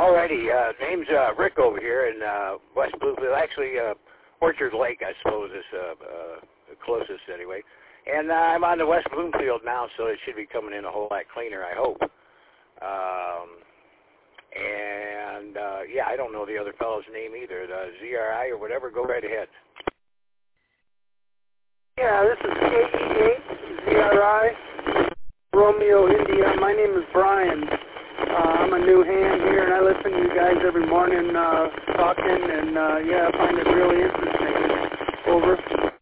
Alrighty, name's Rick over here in West Bloomfield. Actually, Orchard Lake, I suppose, is the closest anyway. And I'm on the West Bloomfield now, so it should be coming in a whole lot cleaner, I hope. Yeah, I don't know the other fellow's name either, the ZRI or whatever. Go right ahead. Yeah, this is KE8, ZRI, Romeo, India. My name is Brian. I'm a new hand here, and I listen to you guys every morning talking, and yeah, I find it really interesting. Over.